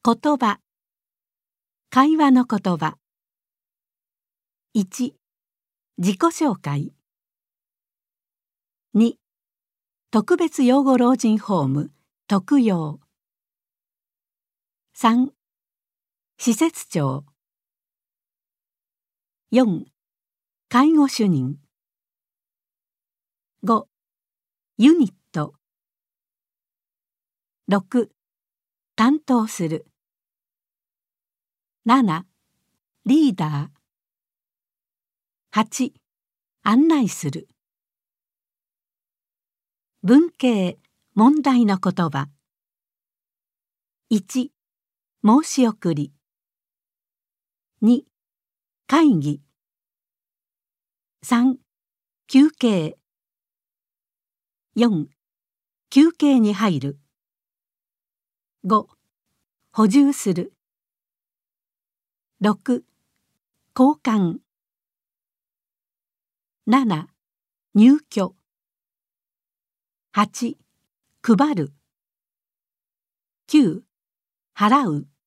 言葉。会話の言葉。1、自己紹介。2、特別養護老人ホーム特養。3、施設長。4、介護主任。5、ユニット。6、担当する。7、リーダー。8、案内する。文型問題の言葉。1、申し送り。2、会議。3、休憩。4、休憩に入る。5、補充する。6、交換。7、入居。8、配る。9、払う。